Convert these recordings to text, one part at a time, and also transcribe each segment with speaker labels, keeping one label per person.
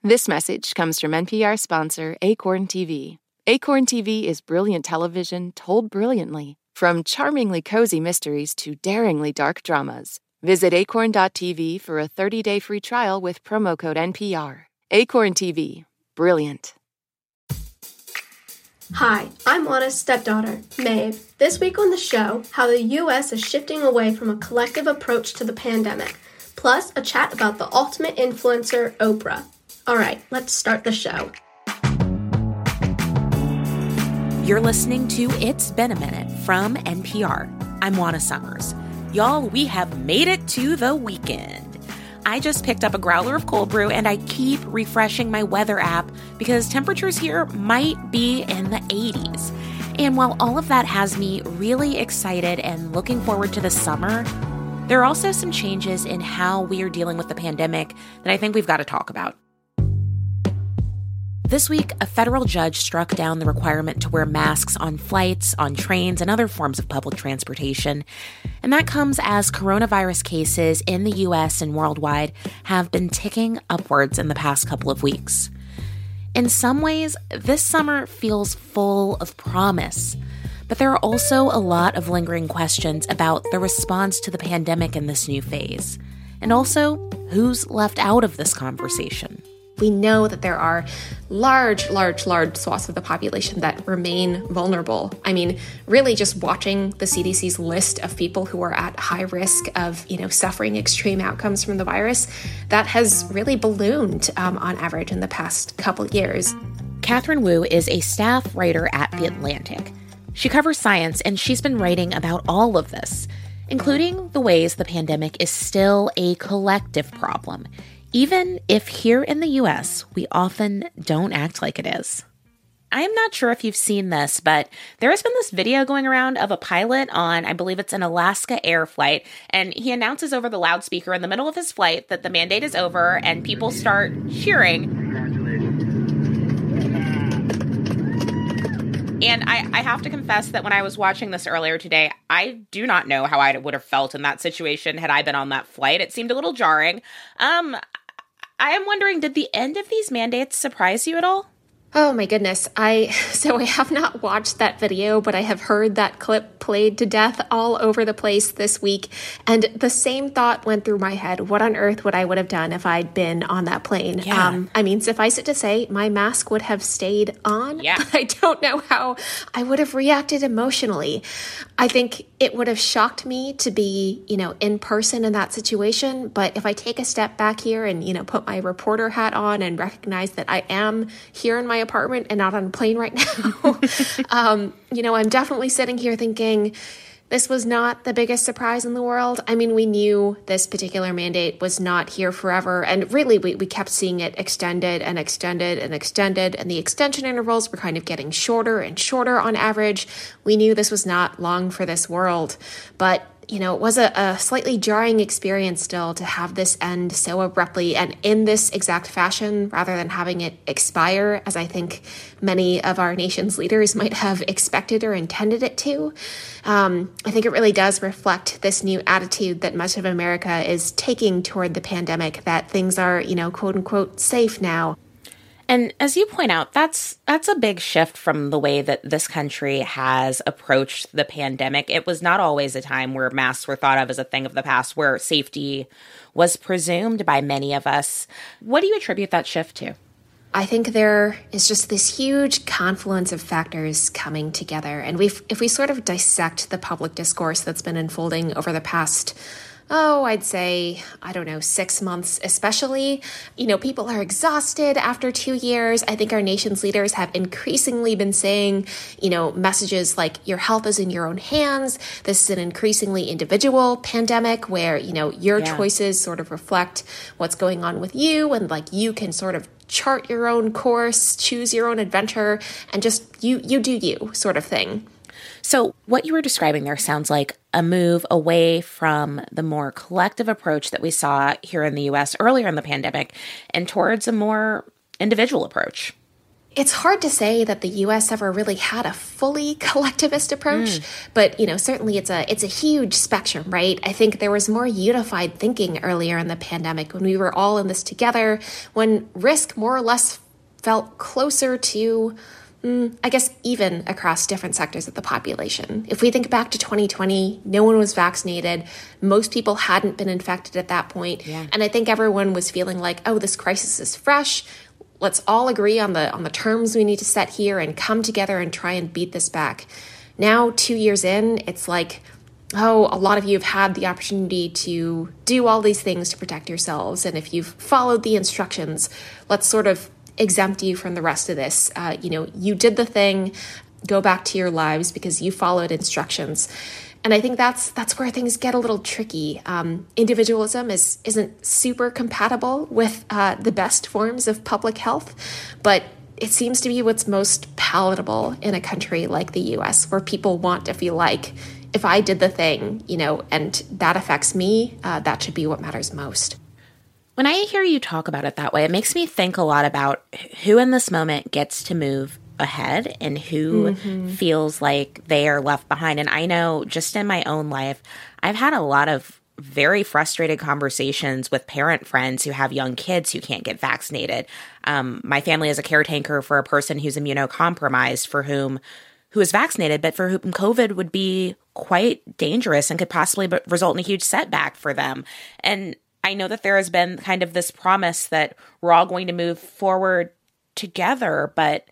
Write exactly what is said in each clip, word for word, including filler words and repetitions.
Speaker 1: This message comes from N P R sponsor Acorn T V. Acorn T V is brilliant television told brilliantly, from charmingly cozy mysteries to daringly dark dramas. Visit acorn dot t v for a thirty-day free trial with promo code N P R. Acorn T V. Brilliant.
Speaker 2: Hi, I'm Lana's stepdaughter, Maeve. This week on the show, how the U S is shifting away from a collective approach to the pandemic, plus a chat about the ultimate influencer, Oprah. All right, let's start the show.
Speaker 3: You're listening to It's Been a Minute from N P R. I'm Juana Summers. Y'all, we have made it to the weekend. I just picked up a growler of cold brew and I keep refreshing my weather app because temperatures here might be in the eighties. And while all of that has me really excited and looking forward to the summer, there are also some changes in how we are dealing with the pandemic that I think we've got to talk about. This week, a federal judge struck down the requirement to wear masks on flights, on trains, and other forms of public transportation. And that comes as coronavirus cases in the U S and worldwide have been ticking upwards in the past couple of weeks. In some ways, this summer feels full of promise. But there are also a lot of lingering questions about the response to the pandemic in this new phase. And also, who's left out of this conversation?
Speaker 4: We know that there are large, large, large swaths of the population that remain vulnerable. I mean, really just watching the C D C's list of people who are at high risk of, you know, suffering extreme outcomes from the virus, that has really ballooned um, on average in the past couple years.
Speaker 3: Catherine Wu is a staff writer at The Atlantic. She covers science, and she's been writing about all of this, including the ways the pandemic is still a collective problem, even if here in the U S, we often don't act like it is. I am not sure if you've seen this, but there has been this video going around of a pilot on, I believe it's an Alaska Air flight, and he announces over the loudspeaker in the middle of his flight that the mandate is over, and people start cheering. And I, I have to confess that when I was watching this earlier today, I do not know how I would have felt in that situation had I been on that flight. It seemed a little jarring. Um... I am wondering, did the end of these mandates surprise you at all?
Speaker 4: Oh my goodness. I so I have not watched that video, but I have heard that clip played to death all over the place this week. And the same thought went through my head. What on earth would I would have done if I'd been on that plane?
Speaker 3: Yeah.
Speaker 4: Um, I mean, suffice it to say, my mask would have stayed on.
Speaker 3: Yeah.
Speaker 4: But I don't know how I would have reacted emotionally. I think it would have shocked me to be, you know, in person in that situation. But if I take a step back here and, you know, put my reporter hat on and recognize that I am here in my apartment and not on a plane right now, um, you know, I'm definitely sitting here thinking this was not the biggest surprise in the world. I mean, we knew this particular mandate was not here forever. And really, we, we kept seeing it extended and extended and extended. And the extension intervals were kind of getting shorter and shorter on average. We knew this was not long for this world. But you know, it was a, a slightly jarring experience still to have this end so abruptly and in this exact fashion rather than having it expire, as I think many of our nation's leaders might have expected or intended it to. Um, I think it really does reflect this new attitude that much of America is taking toward the pandemic, that things are, you know, quote unquote, safe now.
Speaker 3: And as you point out, that's that's a big shift from the way that this country has approached the pandemic. It was not always a time where masks were thought of as a thing of the past, where safety was presumed by many of us. What do you attribute that shift to?
Speaker 4: I think there is just this huge confluence of factors coming together. And we if we sort of dissect the public discourse that's been unfolding over the past Oh, I'd say, I don't know, six months especially. You know, people are exhausted after two years. I think our nation's leaders have increasingly been saying, you know, messages like your health is in your own hands. This is an increasingly individual pandemic where, you know, your yeah. choices sort of reflect what's going on with you, and like you can sort of chart your own course, choose your own adventure, and just you, you do you sort of thing.
Speaker 3: So what you were describing there sounds like a move away from the more collective approach that we saw here in the U S earlier in the pandemic and towards a more individual approach.
Speaker 4: It's hard to say that the U S ever really had a fully collectivist approach, mm. but you know, certainly it's a it's a huge spectrum, right? I think there was more unified thinking earlier in the pandemic when we were all in this together, when risk more or less felt closer to, mm, I guess, even across different sectors of the population. If we think back to twenty twenty, no one was vaccinated. Most people hadn't been infected at that point. Yeah. And I think everyone was feeling like, oh, this crisis is fresh. Let's all agree on the on the terms we need to set here and come together and try and beat this back. Now, two years in, it's like, oh, a lot of you have had the opportunity to do all these things to protect yourselves. And if you've followed the instructions, let's sort of exempt you from the rest of this. Uh, you know, you did the thing, go back to your lives because you followed instructions. And I think that's that's where things get a little tricky. Um, individualism is, isn't super compatible with uh, the best forms of public health, but it seems to be what's most palatable in a country like the U S, where people want to feel like, if I did the thing, you know, and that affects me, uh, that should be what matters most.
Speaker 3: When I hear you talk about it that way, it makes me think a lot about who in this moment gets to move ahead and who mm-hmm. feels like they are left behind. And I know just in my own life, I've had a lot of very frustrated conversations with parent friends who have young kids who can't get vaccinated. Um, my family is a caretaker for a person who's immunocompromised, for whom who is vaccinated, but for whom COVID would be quite dangerous and could possibly result in a huge setback for them. And I know that there has been kind of this promise that we're all going to move forward together, but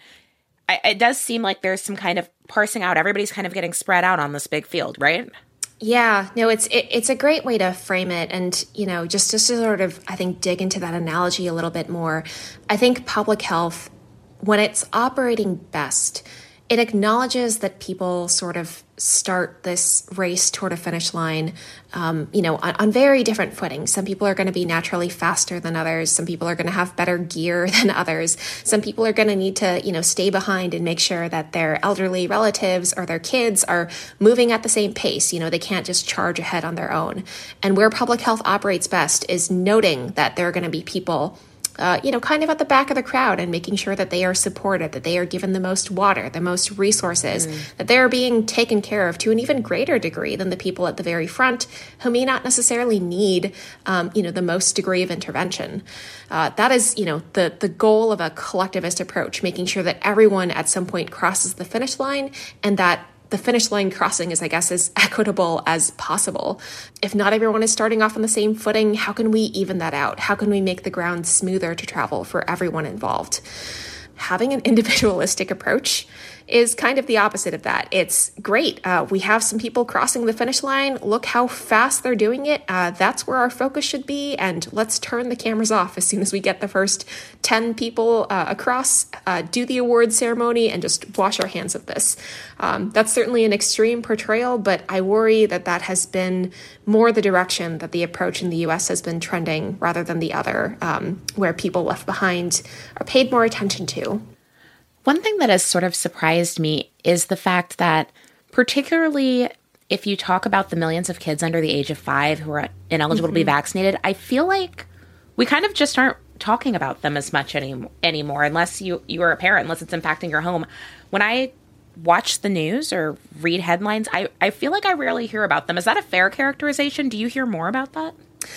Speaker 3: it does seem like there's some kind of parsing out. Everybody's kind of getting spread out on this big field, right?
Speaker 4: Yeah, no, it's it, it's a great way to frame it. And, you know, just, just to sort of, I think, dig into that analogy a little bit more, I think public health, when it's operating best, it acknowledges that people sort of start this race toward a finish line, um, you know, on, on very different footing. Some people are going to be naturally faster than others. Some people are going to have better gear than others. Some people are going to need to, you know, stay behind and make sure that their elderly relatives or their kids are moving at the same pace. You know, they can't just charge ahead on their own. And where public health operates best is noting that there are going to be people Uh, you know, kind of at the back of the crowd and making sure that they are supported, that they are given the most water, the most resources, mm. that they're being taken care of to an even greater degree than the people at the very front who may not necessarily need, um, you know, the most degree of intervention. Uh, that is, you know, the, the goal of a collectivist approach, making sure that everyone at some point crosses the finish line and that the finish line crossing is, I guess, as equitable as possible. If not everyone is starting off on the same footing, how can we even that out? How can we make the ground smoother to travel for everyone involved? Having an individualistic approach is kind of the opposite of that. It's great. Uh, we have some people crossing the finish line. Look how fast they're doing it. Uh, that's where our focus should be. And let's turn the cameras off as soon as we get the first ten people uh, across, uh, do the award ceremony, and just wash our hands of this. Um, that's certainly an extreme portrayal, but I worry that that has been more the direction that the approach in the U S has been trending rather than the other, um, where people left behind are paid more attention to.
Speaker 3: One thing that has sort of surprised me is the fact that, particularly if you talk about the millions of kids under the age of five who are ineligible mm-hmm. to be vaccinated, I feel like we kind of just aren't talking about them as much any, anymore, unless you, you are a parent, unless it's impacting your home. When I watch the news or read headlines, I, I feel like I rarely hear about them. Is that a fair characterization? Do you hear more about that?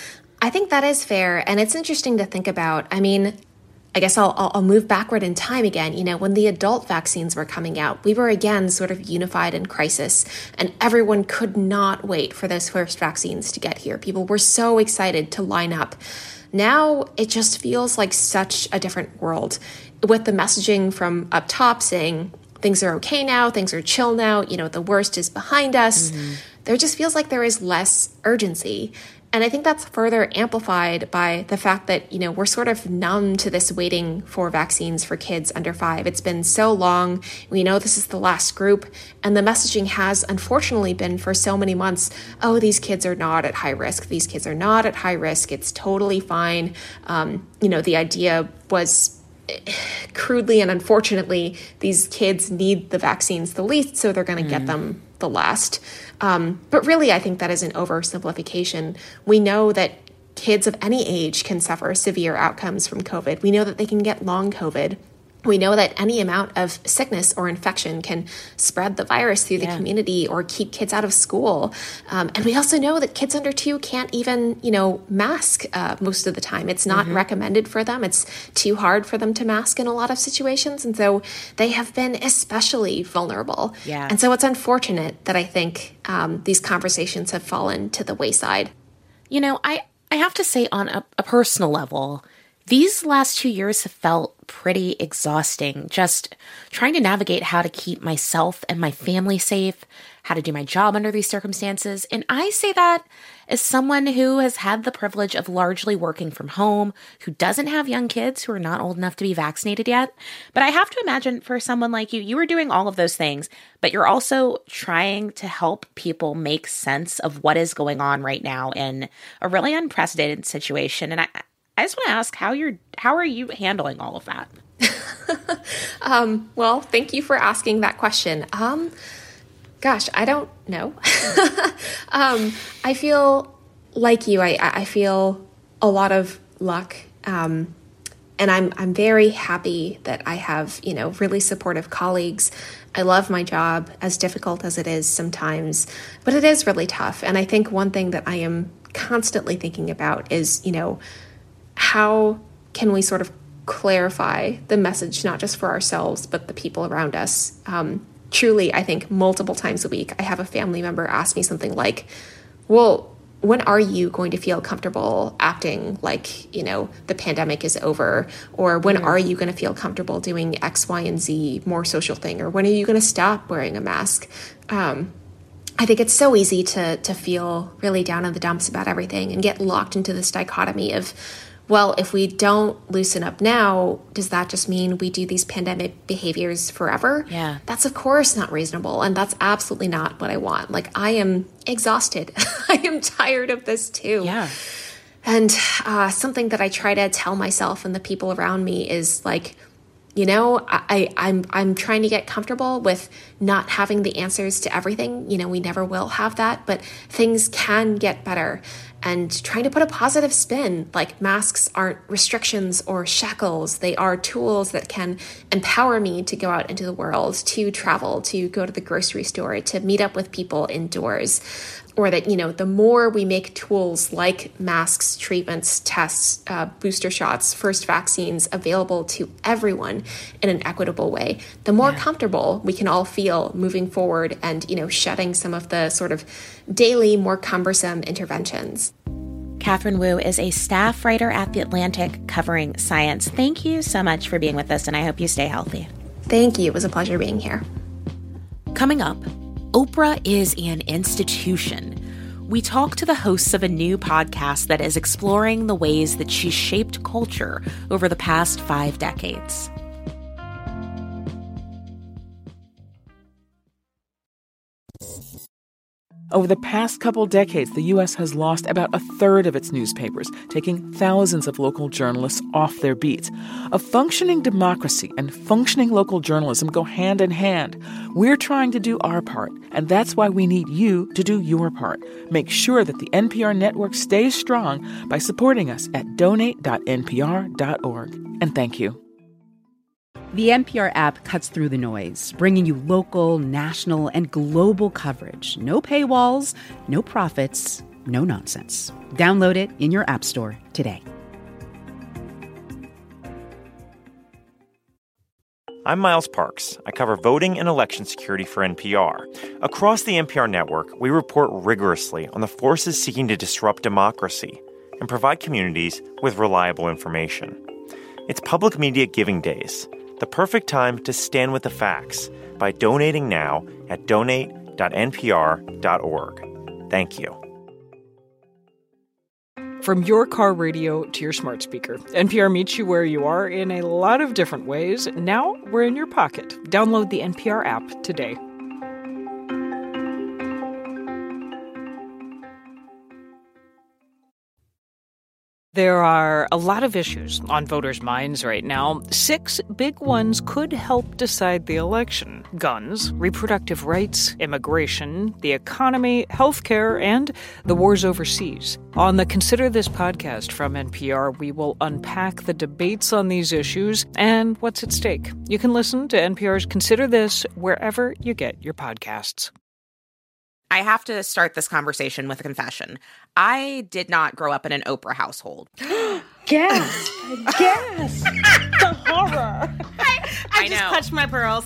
Speaker 4: I think that is fair. And it's interesting to think about. I mean, I guess I'll, I'll move backward in time again. You know, when the adult vaccines were coming out, we were again sort of unified in crisis, and everyone could not wait for those first vaccines to get here. People were so excited to line up. Now it just feels like such a different world, with the messaging from up top saying things are okay now, things are chill now, you know, the worst is behind us. Mm-hmm. There just feels like there is less urgency. And I think that's further amplified by the fact that, you know, we're sort of numb to this waiting for vaccines for kids under five. It's been so long. We know this is the last group. And the messaging has, unfortunately, been for so many months, oh, these kids are not at high risk. These kids are not at high risk. It's totally fine. Um, you know, the idea was, crudely and unfortunately, these kids need the vaccines the least, so they're going to mm. get them the last. Um, but really, I think that is an oversimplification. We know that kids of any age can suffer severe outcomes from COVID. We know that they can get long COVID. We know that any amount of sickness or infection can spread the virus through the
Speaker 3: Yeah.
Speaker 4: community or keep kids out of school. Um, and we also know that kids under two can't even, you know, mask uh, most of the time. It's not mm-hmm. recommended for them. It's too hard for them to mask in a lot of situations. And so they have been especially vulnerable.
Speaker 3: Yeah.
Speaker 4: And so it's unfortunate that I think um, these conversations have fallen to the wayside.
Speaker 3: You know, I, I have to say on a, a personal level, these last two years have felt pretty exhausting, just trying to navigate how to keep myself and my family safe, how to do my job under these circumstances. And I say that as someone who has had the privilege of largely working from home, who doesn't have young kids who are not old enough to be vaccinated yet. But I have to imagine for someone like you, you are doing all of those things, but you're also trying to help people make sense of what is going on right now in a really unprecedented situation. And I I just want to ask how you're, how are you handling all of that?
Speaker 4: um, well, thank you for asking that question. Um, gosh, I don't know. um, I feel like you. I, I feel a lot of luck, um, and I'm I'm very happy that I have you know really supportive colleagues. I love my job, as difficult as it is sometimes, but it is really tough. And I think one thing that I am constantly thinking about is you know. How can we sort of clarify the message, not just for ourselves, but the people around us? Um, truly, I think multiple times a week, I have a family member ask me something like, well, when are you going to feel comfortable acting like, you know, the pandemic is over? Or when mm-hmm. are you going to feel comfortable doing X, Y, and Z more social thing? Or when are you going to stop wearing a mask? Um, I think it's so easy to to feel really down in the dumps about everything and get locked into this dichotomy of, well, if we don't loosen up now, does that just mean we do these pandemic behaviors forever?
Speaker 3: Yeah.
Speaker 4: That's of course not reasonable. And that's absolutely not what I want. Like, I am exhausted. I am tired of this too.
Speaker 3: Yeah.
Speaker 4: And uh, something that I try to tell myself and the people around me is like, you know, I, I'm I'm trying to get comfortable with not having the answers to everything. You know, we never will have that, but things can get better. And trying to put a positive spin, like masks aren't restrictions or shackles. They are tools that can empower me to go out into the world, to travel, to go to the grocery store, to meet up with people indoors. Or that, you know, the more we make tools like masks, treatments, tests, uh, booster shots, first vaccines available to everyone in an equitable way, the more yeah. comfortable we can all feel moving forward and, you know, shedding some of the sort of daily, more cumbersome interventions.
Speaker 3: Katherine Wu is a staff writer at The Atlantic covering science. Thank you so much for being with us, and I hope you stay healthy.
Speaker 4: Thank you. It was a pleasure being here.
Speaker 3: Coming up, Oprah is an institution. We talk to the hosts of a new podcast that is exploring the ways that she shaped culture over the past five decades.
Speaker 5: Over the past couple decades, the U S has lost about a third of its newspapers, taking thousands of local journalists off their beats. A functioning democracy and functioning local journalism go hand in hand. We're trying to do our part, and that's why we need you to do your part. Make sure that the N P R network stays strong by supporting us at donate dot n p r dot org. And thank you.
Speaker 6: The N P R app cuts through the noise, bringing you local, national, and global coverage. No paywalls, no profits, no nonsense. Download it in your app store today.
Speaker 7: I'm Miles Parks. I cover voting and election security for N P R. Across the N P R network, we report rigorously on the forces seeking to disrupt democracy and provide communities with reliable information. It's Public Media Giving Days, the perfect time to stand with the facts by donating now at donate dot n p r dot org. Thank you.
Speaker 8: From your car radio to your smart speaker, N P R meets you where you are in a lot of different ways. Now we're in your pocket. Download the N P R app today. There are a lot of issues on voters' minds right now. Six big ones could help decide the election: guns, reproductive rights, immigration, the economy, healthcare, and the wars overseas. On the Consider This podcast from N P R, we will unpack the debates on these issues and what's at stake. You can listen to N P R's Consider This wherever you get your podcasts.
Speaker 3: I have to start this conversation with a confession. I did not grow up in an Oprah household.
Speaker 9: Gasp! Gasp! The horror!
Speaker 10: I, I,
Speaker 3: I
Speaker 10: just
Speaker 3: know.
Speaker 10: clutched my pearls.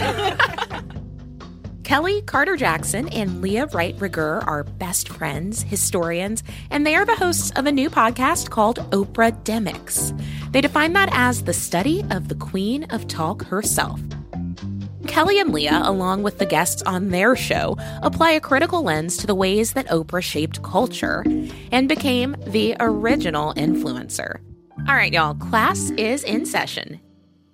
Speaker 3: Kelly Carter Jackson and Leah Wright Rigueur are best friends, historians, and they are the hosts of a new podcast called Oprah-demics. They define that as the study of the Queen of Talk herself. Kelly and Leah, along with the guests on their show, apply a critical lens to the ways that Oprah shaped culture and became the original influencer. All right, y'all, class is in session.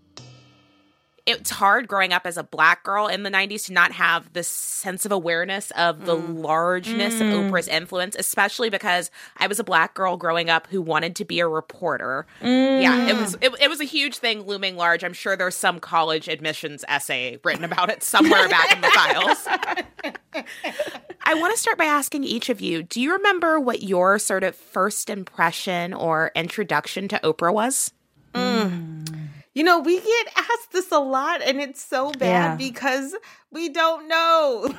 Speaker 3: It's hard growing up as a Black girl in the nineties to not have this sense of awareness of the mm. largeness mm. of Oprah's influence, especially because I was a Black girl growing up who wanted to be a reporter. Mm. Yeah, it was it, it was a huge thing looming large. I'm sure there's some college admissions essay written about it somewhere back in the files. I want to start by asking each of you, do you remember what your sort of first impression or introduction to Oprah was?
Speaker 10: Mm. You know, we get asked this a lot, and it's so bad yeah. because we don't know.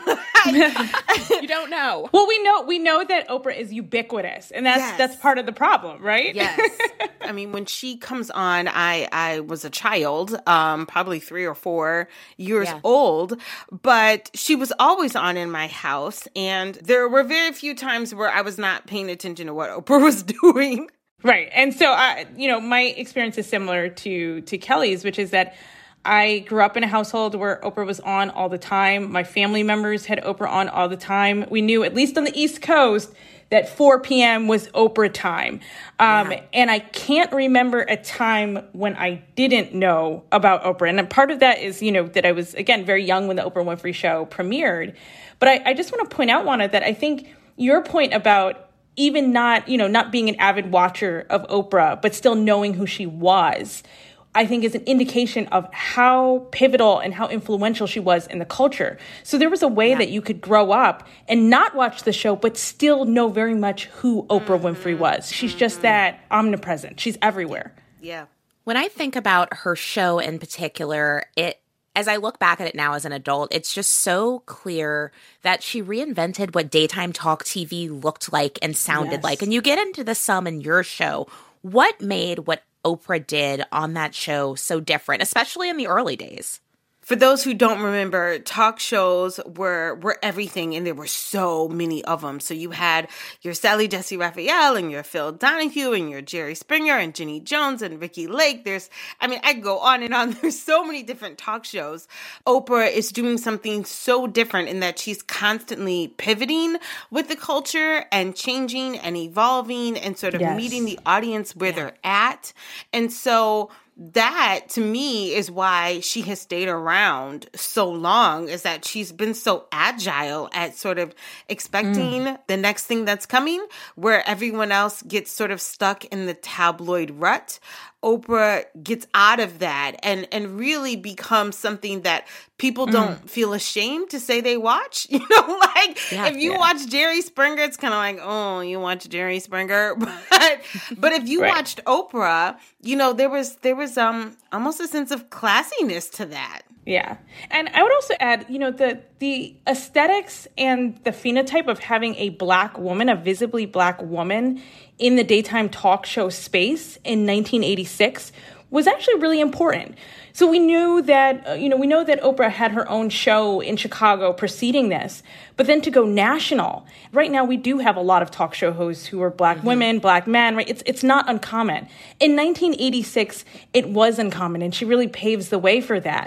Speaker 3: You don't know.
Speaker 9: Well, we know we know that Oprah is ubiquitous, and that's yes. that's part of the problem, right?
Speaker 10: Yes. I mean, when she comes on, I, I was a child, um, probably three or four years yeah. old, but she was always on in my house, and there were very few times where I was not paying attention to what Oprah was doing.
Speaker 9: Right. And so, I, you know, my experience is similar to to Kelly's, which is that I grew up in a household where Oprah was on all the time. My family members had Oprah on all the time. We knew, at least on the East Coast, that four p.m. was Oprah time. Um, yeah. And I can't remember a time when I didn't know about Oprah. And part of that is, you know, that I was, again, very young when the Oprah Winfrey Show premiered. But I, I just want to point out, Juana, that I think your point about even not, you know, not being an avid watcher of Oprah, but still knowing who she was, I think is an indication of how pivotal and how influential she was in the culture. So there was a way yeah. that you could grow up and not watch the show, but still know very much who Oprah Winfrey was. She's just that omnipresent. She's everywhere.
Speaker 10: Yeah.
Speaker 3: When I think about her show in particular, it as I look back at it now as an adult, it's just so clear that she reinvented what daytime talk T V looked like and sounded yes. like. And you get into the some in your show. What made what Oprah did on that show so different, especially in the early days?
Speaker 10: For those who don't remember, talk shows were were everything, and there were so many of them. So you had your Sally Jessy Raphael and your Phil Donahue and your Jerry Springer and Ginny Jones and Ricky Lake. There's, I mean, I could go on and on. There's so many different talk shows. Oprah is doing something so different in that she's constantly pivoting with the culture and changing and evolving and sort of yes. meeting the audience where yeah. they're at. And so that, to me, is why she has stayed around so long, is that she's been so agile at sort of expecting mm. the next thing that's coming, where everyone else gets sort of stuck in the tabloid rut. Oprah gets out of that and, and really becomes something that people mm. don't feel ashamed to say they watch. You know, like yeah, if you yeah. watch Jerry Springer, it's kind of like, oh, you watch Jerry Springer. But but if you right. watched Oprah, you know, there was there was um almost a sense of classiness to that.
Speaker 9: Yeah. And I would also add, you know, the the aesthetics and the phenotype of having a Black woman, a visibly Black woman in the daytime talk show space in nineteen eighty-six was actually really important. So we knew that, uh, you know, we know that Oprah had her own show in Chicago preceding this, but then to go national, right now we do have a lot of talk show hosts who are Black mm-hmm. women, Black men, right? It's it's not uncommon. In nineteen eighty-six, it was uncommon, and she really paves the way for that.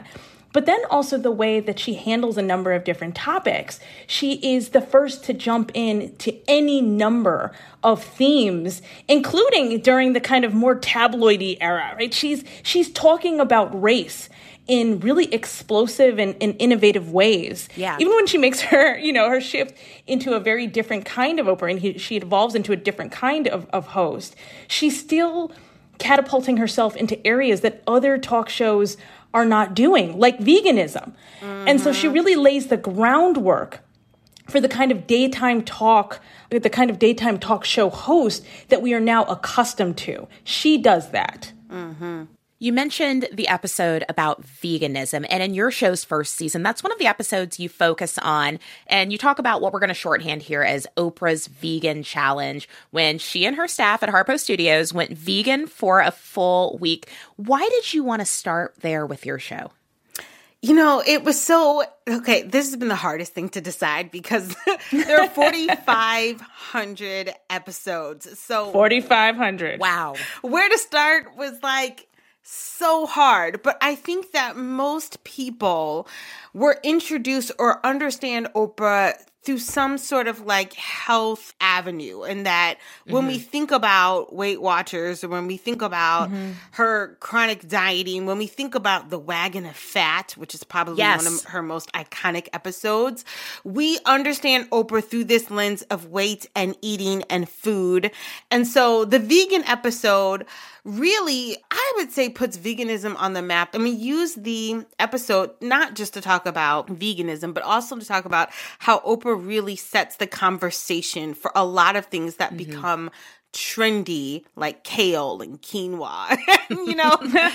Speaker 9: but then also the way that she handles a number of different topics. She is the first to jump in to any number of themes, including during the kind of more tabloidy era, right? She's she's talking about race in really explosive and, and innovative ways.
Speaker 3: Yeah.
Speaker 9: Even when she makes her, you know, her shift into a very different kind of Oprah and he, she evolves into a different kind of, of host, she's still catapulting herself into areas that other talk shows are not doing, like veganism. Mm-hmm. And so she really lays the groundwork for the kind of daytime talk, the kind of daytime talk show host that we are now accustomed to. She does that.
Speaker 3: Mm-hmm. You mentioned the episode about veganism, and in your show's first season, that's one of the episodes you focus on, and you talk about what we're going to shorthand here as Oprah's Vegan Challenge, when she and her staff at Harpo Studios went vegan for a full week. Why did you want to start there with your show?
Speaker 10: You know, it was so, okay, this has been the hardest thing to decide because there are forty-five hundred episodes. So
Speaker 9: forty-five hundred.
Speaker 3: Wow.
Speaker 10: Where to start was like so hard. But I think that most people were introduced or understand Oprah through some sort of like health avenue, and that when mm-hmm. we think about Weight Watchers, or when we think about mm-hmm. her chronic dieting, when we think about the Wagon of Fat, which is probably yes. one of her most iconic episodes, we understand Oprah through this lens of weight and eating and food. And so the vegan episode really, I would say, puts veganism on the map. I mean, use the episode not just to talk about veganism, but also to talk about how Oprah really sets the conversation for a lot of things that mm-hmm. become trendy, like kale and quinoa, you know,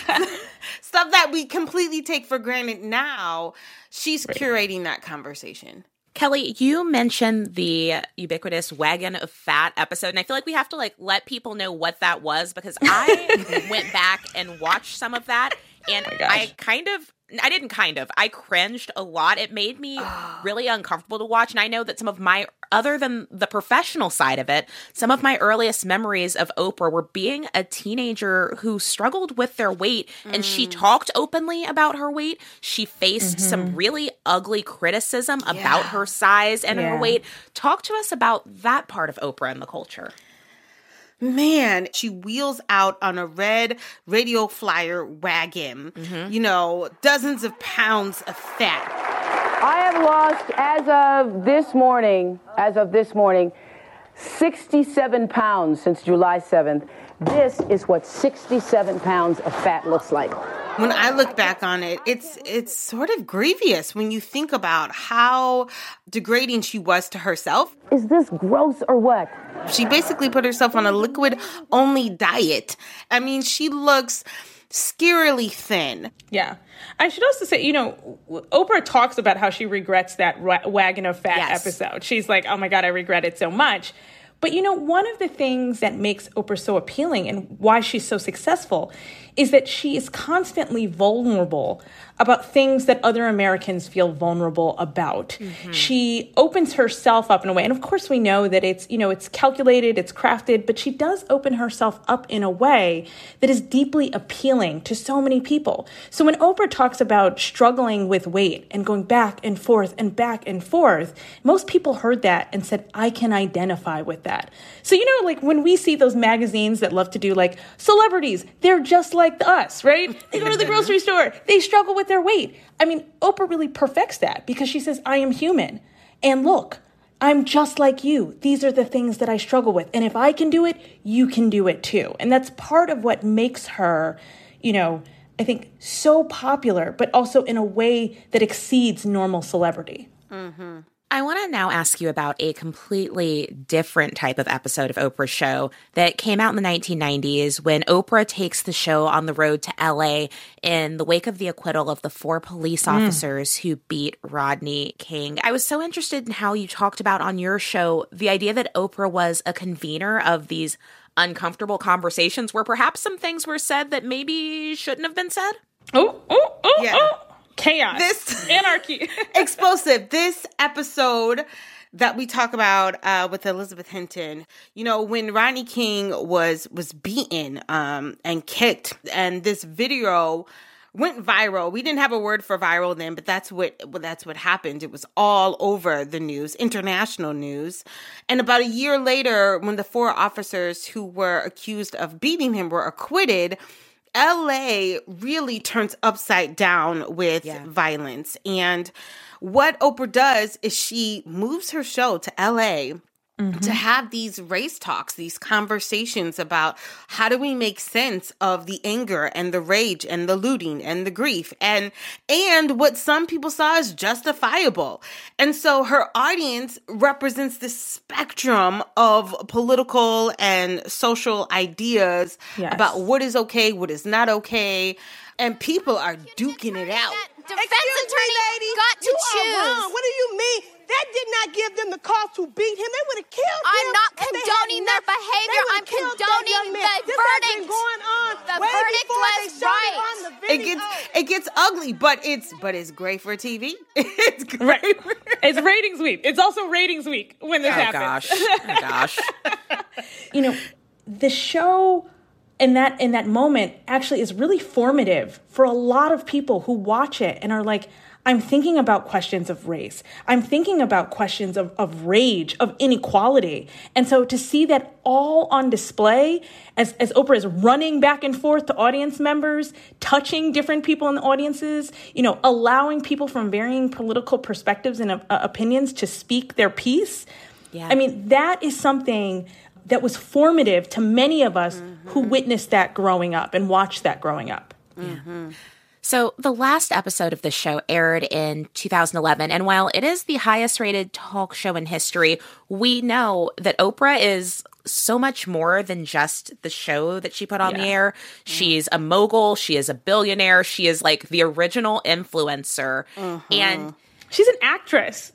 Speaker 10: stuff that we completely take for granted now. She's right. curating that conversation.
Speaker 3: Kelly, you mentioned the ubiquitous Wagon of Fat episode, and I feel like we have to like let people know what that was, because I went back and watched some of that, and oh I kind of, I didn't kind of, I cringed a lot. It made me really uncomfortable to watch, and I know that some of my, other than the professional side of it, some of my earliest memories of Oprah were being a teenager who struggled with their weight, and mm. she talked openly about her weight. She faced mm-hmm. some really ugly criticism yeah. about her size and yeah. her weight. Talk to us about that part of Oprah and the culture.
Speaker 10: Man, she wheels out on a red radio flyer wagon, mm-hmm. you know, dozens of pounds of fat.
Speaker 11: I have lost, as of this morning, as of this morning, sixty-seven pounds since July seventh. This is what sixty-seven pounds of fat looks like.
Speaker 10: When I look back on it, it's it's sort of grievous when you think about how degrading she was to herself.
Speaker 11: Is this gross or what?
Speaker 10: She basically put herself on a liquid-only diet. I mean, she looks scarily thin.
Speaker 9: Yeah. I should also say, you know, Oprah talks about how she regrets that ra- Wagon of Fat yes. episode. She's like, oh my God, I regret it so much. But, you know, one of the things that makes Oprah so appealing and why she's so successful is that she is constantly vulnerable about things that other Americans feel vulnerable about. Mm-hmm. She opens herself up in a way. And of course, we know that it's, you know, it's calculated, it's crafted, but she does open herself up in a way that is deeply appealing to so many people. So when Oprah talks about struggling with weight and going back and forth and back and forth, most people heard that and said, I can identify with that. So, you know, like when we see those magazines that love to do like celebrities, they're just like us, right? They go to the grocery store, they struggle with their weight. I mean, Oprah really perfects that because she says, I am human. And look, I'm just like you. These are the things that I struggle with. And if I can do it, you can do it too. And that's part of what makes her, you know, I think so popular, but also in a way that exceeds normal celebrity.
Speaker 3: Mm-hmm. I want to now ask you about a completely different type of episode of Oprah's show that came out in the nineteen nineties when Oprah takes the show on the road to L A in the wake of the acquittal of the four police officers mm. who beat Rodney King. I was so interested in how you talked about on your show the idea that Oprah was a convener of these uncomfortable conversations where perhaps some things were said that maybe shouldn't have been said.
Speaker 9: Oh, oh, oh,
Speaker 10: yeah.
Speaker 9: oh. Chaos.
Speaker 10: This
Speaker 9: anarchy.
Speaker 10: Explosive. This episode that we talk about uh, with Elizabeth Hinton, you know, when Rodney King was was beaten um, and kicked, and this video went viral. We didn't have a word for viral then, but that's what well, that's what happened. It was all over the news, international news. And about a year later, when the four officers who were accused of beating him were acquitted, L A really turns upside down with yeah. violence. And what Oprah does is she moves her show to L A Mm-hmm. to have these race talks, these conversations about how do we make sense of the anger and the rage and the looting and the grief and and what some people saw as justifiable. And so her audience represents this spectrum of political and social ideas yes. about what is okay, what is not okay, and people are duking it out.
Speaker 12: Defense attorney lady, got to you choose. Are wrong. What do you mean? That did not give them the cause to beat him. They would have killed him.
Speaker 13: I'm not condoning their behavior. I'm condoning the
Speaker 12: this
Speaker 13: verdict.
Speaker 12: Been going on
Speaker 13: the
Speaker 12: way
Speaker 13: verdict was right.
Speaker 12: It,
Speaker 10: it gets it gets ugly, but it's but it's great for T V. It's great.
Speaker 9: Right. It's ratings week. It's also ratings week when this
Speaker 3: oh,
Speaker 9: happens.
Speaker 3: Gosh. Oh my gosh.
Speaker 14: You know, the show in that in that moment actually is really formative for a lot of people who watch it and are like, I'm thinking about questions of race. I'm thinking about questions of, of rage, of inequality. And so to see that all on display as, as Oprah is running back and forth to audience members, touching different people in the audiences, you know, allowing people from varying political perspectives and uh, opinions to speak their piece. Yeah. I mean, that is something that was formative to many of us mm-hmm. who witnessed that growing up and watched that growing up.
Speaker 3: Mm-hmm. So the last episode of the show aired in two thousand eleven, and while it is the highest rated talk show in history, we know that Oprah is so much more than just the show that she put on yeah. the air. She's a mogul. She is a billionaire. She is like the original influencer. Mm-hmm. And
Speaker 14: she's an actress.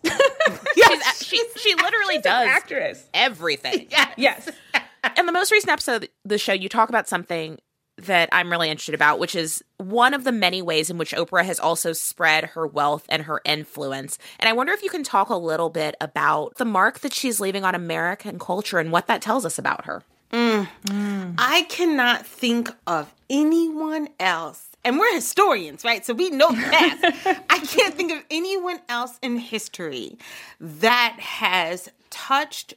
Speaker 3: yes, she's, she, she literally
Speaker 14: she's
Speaker 3: does
Speaker 14: an actress.
Speaker 3: everything.
Speaker 14: Yes. yes.
Speaker 3: In the most recent episode of the show, you talk about something that I'm really interested about, which is one of the many ways in which Oprah has also spread her wealth and her influence. And I wonder if you can talk a little bit about the mark that she's leaving on American culture and what that tells us about her.
Speaker 10: Mm. Mm. I cannot think of anyone else. And we're historians, right? So we know that. I can't think of anyone else in history that has touched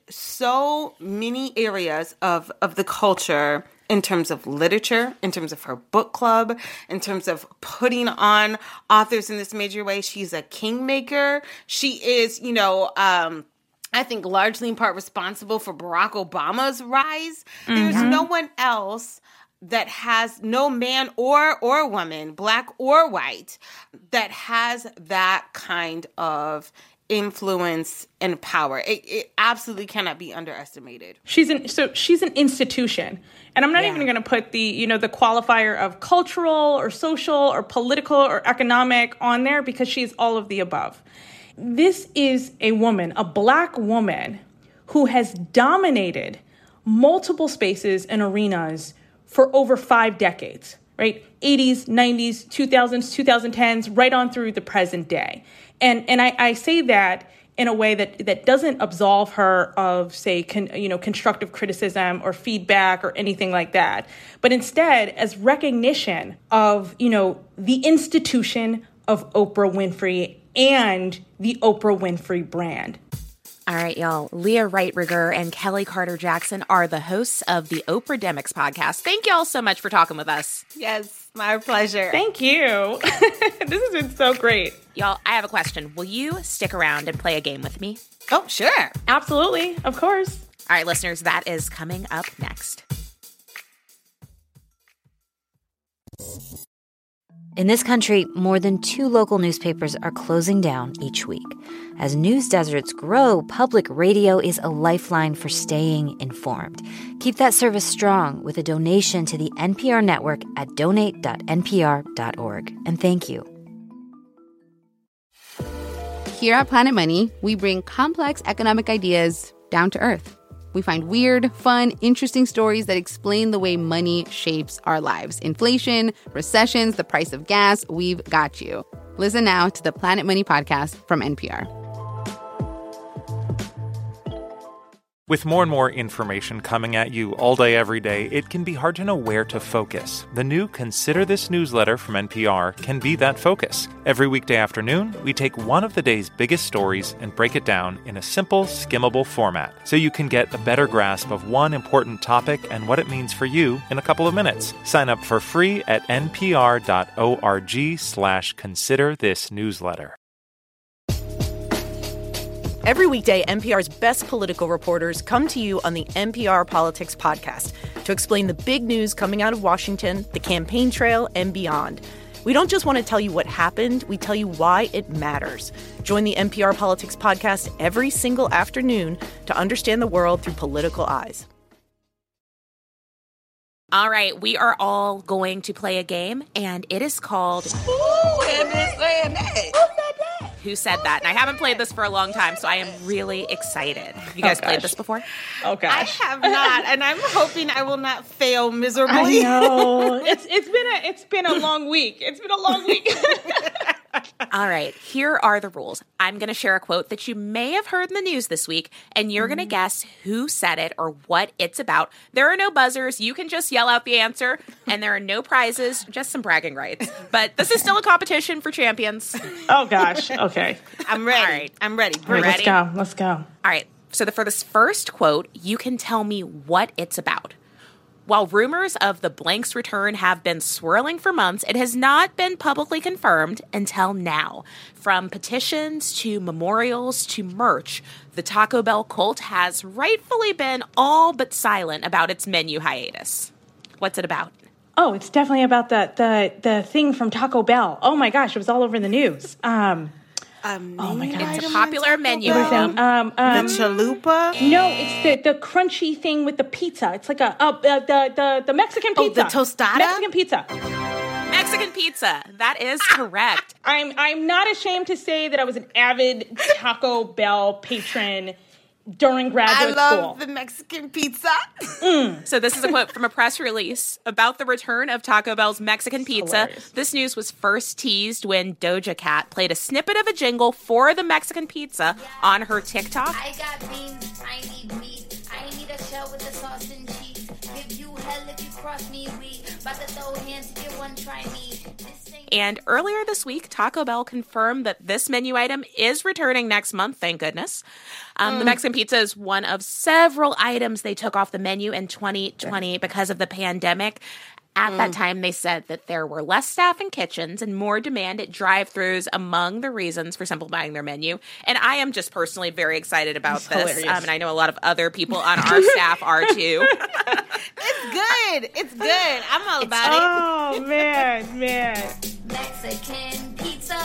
Speaker 10: so many areas of, of the culture in terms of literature, in terms of her book club, in terms of putting on authors in this major way. She's a kingmaker. She is, you know, um, I think largely in part responsible for Barack Obama's rise. Mm-hmm. There's no one else that has, no man or or woman, black or white, that has that kind of influence and power. It, it absolutely cannot be underestimated.
Speaker 14: She's an so she's an institution. And I'm not yeah. even going to put the, you know, the qualifier of cultural or social or political or economic on there because she's all of the above. This is a woman, a black woman, who has dominated multiple spaces and arenas for over five decades, right? eighties, nineties, two thousands, twenty tens, right on through the present day. And and I, I say that in a way that, that doesn't absolve her of, say, con, you know, constructive criticism or feedback or anything like that, but instead as recognition of, you know, the institution of Oprah Winfrey and the Oprah Winfrey brand.
Speaker 3: All right, y'all. Leah Reitberger and Kelly Carter Jackson are the hosts of the Oprah-demics podcast. Thank y'all so much for talking with us.
Speaker 10: Yes, my pleasure.
Speaker 14: Thank you. This has been so great.
Speaker 3: Y'all, I have a question. Will you stick around and play a game with me?
Speaker 10: Oh, sure.
Speaker 14: Absolutely. Of course.
Speaker 3: All right, listeners, that is coming up next.
Speaker 15: In this country, more than two local newspapers are closing down each week. As news deserts grow, public radio is a lifeline for staying informed. Keep that service strong with a donation to the N P R network at donate dot n p r dot org. And thank you.
Speaker 16: Here at Planet Money, we bring complex economic ideas down to earth. We find weird, fun, interesting stories that explain the way money shapes our lives. Inflation, recessions, the price of gas, we've got you. Listen now to the Planet Money podcast from N P R.
Speaker 7: With more and more information coming at you all day, every day, it can be hard to know where to focus. The new Consider This newsletter from N P R can be that focus. Every weekday afternoon, we take one of the day's biggest stories and break it down in a simple, skimmable format so you can get a better grasp of one important topic and what it means for you in a couple of minutes. Sign up for free at npr.org slash consider this newsletter.
Speaker 17: Every weekday, N P R's best political reporters come to you on the N P R Politics Podcast to explain the big news coming out of Washington, the campaign trail, and beyond. We don't just want to tell you what happened, we tell you why it matters. Join the N P R Politics Podcast every single afternoon to understand the world through political eyes.
Speaker 3: All right, we are all going to play a game, and it is called
Speaker 12: Ooh, and it's saying that.
Speaker 3: Who Said That? And I haven't played this for a long time, so I am really excited. You guys
Speaker 14: oh,
Speaker 3: played this before?
Speaker 14: Oh, gosh.
Speaker 10: I have not, and I'm hoping I will not fail miserably.
Speaker 14: I know. it's it's been a it's been a long week. It's been a long week.
Speaker 3: All right, here are the rules. I'm going to share a quote that you may have heard in the news this week, and you're going to guess who said it or what it's about. There are no buzzers. You can just yell out the answer, and there are no prizes, just some bragging rights. But this is still a competition for champions.
Speaker 14: Oh, gosh. Okay.
Speaker 10: I'm ready.
Speaker 3: All right.
Speaker 10: I'm ready.
Speaker 14: All right,
Speaker 3: ready?
Speaker 14: let's go. Let's go.
Speaker 3: All right, so the, for this first quote, you can tell me what it's about. While rumors of the blank's return have been swirling for months, it has not been publicly confirmed until now. From petitions to memorials to merch, the Taco Bell cult has rightfully been all but silent about its menu hiatus. What's it about?
Speaker 14: Oh, it's definitely about the the the thing from Taco Bell. Oh my gosh, it was all over the news. Um,
Speaker 10: um
Speaker 14: oh my gosh,
Speaker 3: it's a popular menu
Speaker 14: Bell.
Speaker 3: item.
Speaker 14: Um, um,
Speaker 10: the chalupa?
Speaker 14: No, it's the the crunchy thing with the pizza. It's like a uh, uh, the the the Mexican pizza.
Speaker 10: Oh, the tostada?
Speaker 14: Mexican pizza.
Speaker 3: Mexican pizza. That is correct.
Speaker 14: I'm I'm not ashamed to say that I was an avid Taco Bell patron during graduate
Speaker 10: I
Speaker 14: school.
Speaker 10: love the Mexican pizza.
Speaker 14: Mm.
Speaker 3: So this is a quote from a press release about the return of Taco Bell's Mexican pizza.
Speaker 14: Hilarious.
Speaker 3: This news was first teased when Doja Cat played a snippet of a jingle for the Mexican pizza on her TikTok.
Speaker 13: I got beans, I need meat, I need a shell with the sauce and cheese. Give you hell if you cross me, we about to throw hands if you want try me.
Speaker 3: And earlier this week, Taco Bell confirmed that this menu item is returning next month, thank goodness. Um, mm. The Mexican pizza is one of several items they took off the menu in twenty twenty because of the pandemic. At mm. that time, they said that there were less staff in kitchens and more demand at drive-thrus among the reasons for simplifying their menu. And I am just personally very excited about
Speaker 14: That's
Speaker 3: this. Um, and I know a lot of other people on our staff are too.
Speaker 10: It's good. It's good. I'm all about it.
Speaker 14: Oh, man, man.
Speaker 13: Mexican pizza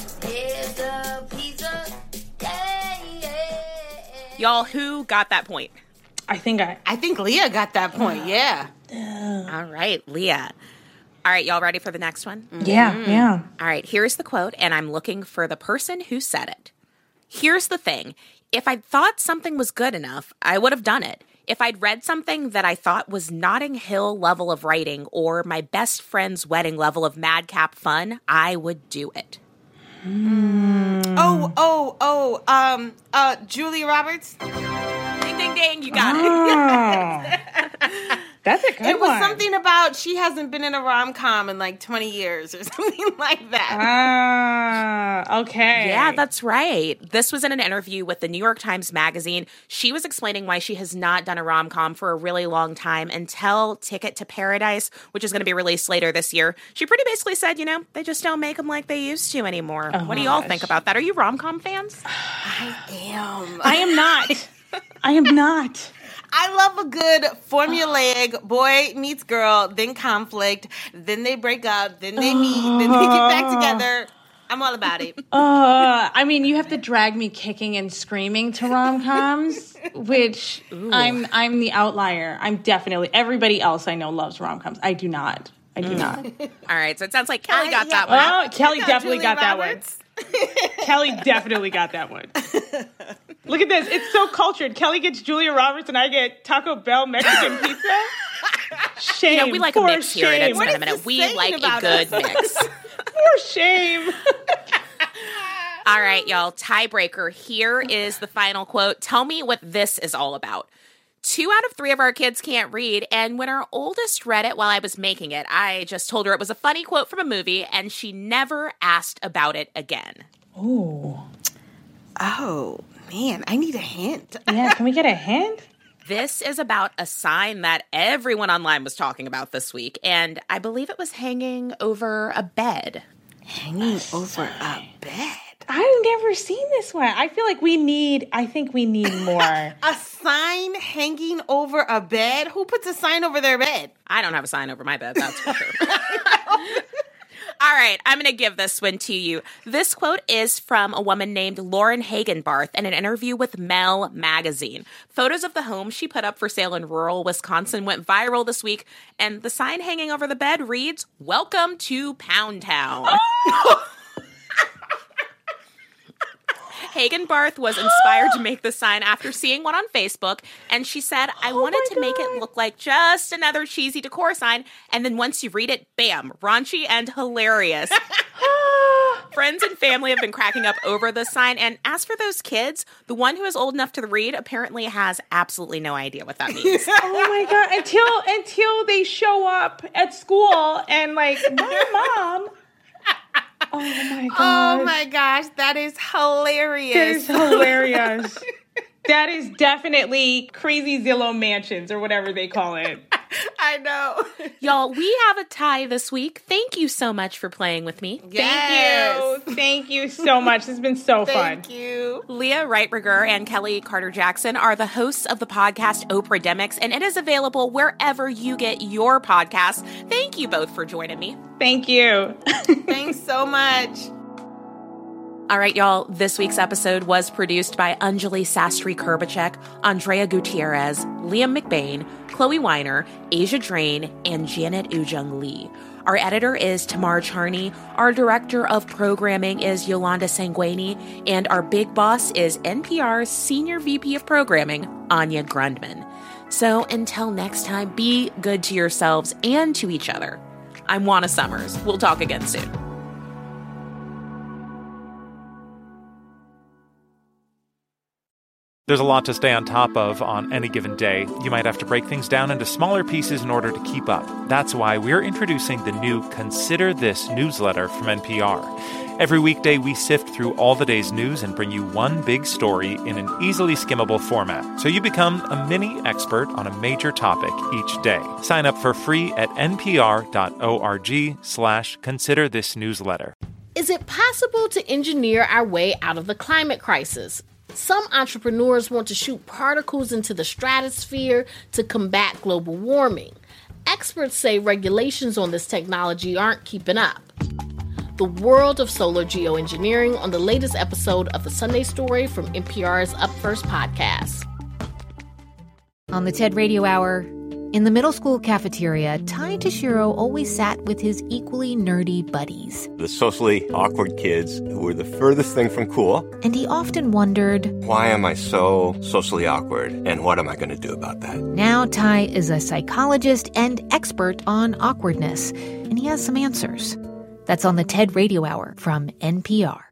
Speaker 13: is the pizza. Yeah, yeah.
Speaker 3: Y'all, who got that point?
Speaker 14: I think I...
Speaker 10: I think Leah got that point, yeah.
Speaker 3: All right, Leah. All right, y'all ready for the next one?
Speaker 14: Yeah, mm-hmm. yeah.
Speaker 3: All right, here's the quote, and I'm looking for the person who said it. Here's the thing. If I'd thought something was good enough, I would have done it. If I'd read something that I thought was Notting Hill level of writing or my best friend's wedding level of madcap fun, I would do it.
Speaker 10: Mm. Oh, oh, oh, um, uh, Julia Roberts?
Speaker 3: Ding, ding, ding, you got
Speaker 14: oh.
Speaker 3: it.
Speaker 14: That's a good
Speaker 10: It was
Speaker 14: one.
Speaker 10: something about she hasn't been in a rom-com in like twenty years or something like that.
Speaker 14: Ah, okay.
Speaker 3: Yeah, that's right. This was in an interview with the New York Times Magazine. She was explaining why she has not done a rom-com for a really long time until Ticket to Paradise, which is going to be released later this year. She pretty basically said, you know, they just don't make them like they used to anymore.
Speaker 14: Oh,
Speaker 3: what do y'all
Speaker 14: gosh.
Speaker 3: think about that? Are you rom-com fans?
Speaker 10: I am.
Speaker 14: I am not. I am not.
Speaker 10: I love a good formulaic boy meets girl, then conflict, then they break up, then they meet, then they get back together. I'm all about it.
Speaker 14: Uh, I mean, you have to drag me kicking and screaming to rom-coms, which Ooh. I'm I'm the outlier. I'm definitely, everybody else I know loves rom-coms. I do not. I do mm. not.
Speaker 3: All right, so it sounds like Kelly got
Speaker 10: yeah.
Speaker 3: that one.
Speaker 14: Oh, Kelly definitely
Speaker 10: Julia
Speaker 14: got
Speaker 10: Roberts.
Speaker 14: that one. Kelly definitely got that one. Look at this. It's so cultured. Kelly gets Julia Roberts and I get Taco Bell Mexican pizza. Shame.
Speaker 3: You know, we like
Speaker 14: For
Speaker 3: a mix
Speaker 14: shame.
Speaker 3: here at It's
Speaker 10: What
Speaker 3: Been a
Speaker 10: is
Speaker 3: Minute.
Speaker 10: this
Speaker 3: We
Speaker 10: saying
Speaker 3: like a
Speaker 10: about
Speaker 3: good
Speaker 10: us?
Speaker 3: mix.
Speaker 14: For shame.
Speaker 3: All right, y'all, tiebreaker. Here is the final quote. Tell me what this is all about. Two out of three of our kids can't read, and when our oldest read it while I was making it, I just told her it was a funny quote from a movie, and she never asked about it again.
Speaker 14: Ooh.
Speaker 10: Oh, man, I need a hint.
Speaker 14: Yeah, can we get a hint?
Speaker 3: This is about a sign that everyone online was talking about this week, and I believe it was hanging over a bed.
Speaker 10: Hanging over a bed?
Speaker 14: I've never seen this one. I feel like we need, I think we need more.
Speaker 10: A sign hanging over a bed? Who puts a sign over their bed?
Speaker 3: I don't have a sign over my bed, that's for sure. All right, I'm going to give this one to you. This quote is from a woman named Lauren Hagenbarth in an interview with Mel Magazine. Photos of the home she put up for sale in rural Wisconsin went viral this week, and the sign hanging over the bed reads, "Welcome to Pound Town." Hagenbarth was inspired to make the sign after seeing one on Facebook, and she said, I oh wanted to God. make it look like just another cheesy decor sign, and then once you read it, bam, raunchy and hilarious. Friends and family have been cracking up over the sign, and as for those kids, the one who is old enough to read apparently has absolutely no idea what that means.
Speaker 14: Oh my God, until until they show up at school and like, my mom... Oh my gosh.
Speaker 10: Oh my gosh, that is hilarious.
Speaker 14: That is hilarious. That is definitely Crazy Zillow Mansions or whatever they call it.
Speaker 10: I know.
Speaker 3: Y'all, we have a tie this week. Thank you so much for playing with me.
Speaker 10: Yes.
Speaker 14: Thank you. Thank you so much. This has been so
Speaker 10: Thank
Speaker 14: fun.
Speaker 10: Thank you.
Speaker 3: Leah Reitberger and Kelly Carter-Jackson are the hosts of the podcast Oprah-demics, and it is available wherever you get your podcasts. Thank you both for joining me.
Speaker 14: Thank you.
Speaker 10: Thanks so much.
Speaker 3: All right, y'all, this week's episode was produced by Anjali Sastry-Kurbacek, Andrea Gutierrez, Liam McBain, Chloe Weiner, Asia Drain, and Janet Ujung Lee. Our editor is Tamar Charney, our director of programming is Yolanda Sanguini, and our big boss is N P R's Senior V P of Programming, Anya Grundman. So until next time, be good to yourselves and to each other. I'm Juana Summers. We'll talk again soon.
Speaker 7: There's a lot to stay on top of on any given day. You might have to break things down into smaller pieces in order to keep up. That's why we're introducing the new Consider This newsletter from N P R. Every weekday, we sift through all the day's news and bring you one big story in an easily skimmable format, so you become a mini expert on a major topic each day. Sign up for free at npr.org slash consider this newsletter.
Speaker 18: Is it possible to engineer our way out of the climate crisis? Some entrepreneurs want to shoot particles into the stratosphere to combat global warming. Experts say regulations on this technology aren't keeping up. The world of solar geoengineering on the latest episode of The Sunday Story from N P R's Up First podcast.
Speaker 15: On the TED Radio Hour, in the middle school cafeteria, Ty Tashiro always sat with his equally nerdy buddies.
Speaker 19: The socially awkward kids who were the furthest thing from cool.
Speaker 15: And he often wondered,
Speaker 19: why am I so socially awkward, and what am I going to do about that?
Speaker 15: Now Ty is a psychologist and expert on awkwardness, and he has some answers. That's on the TED Radio Hour from N P R.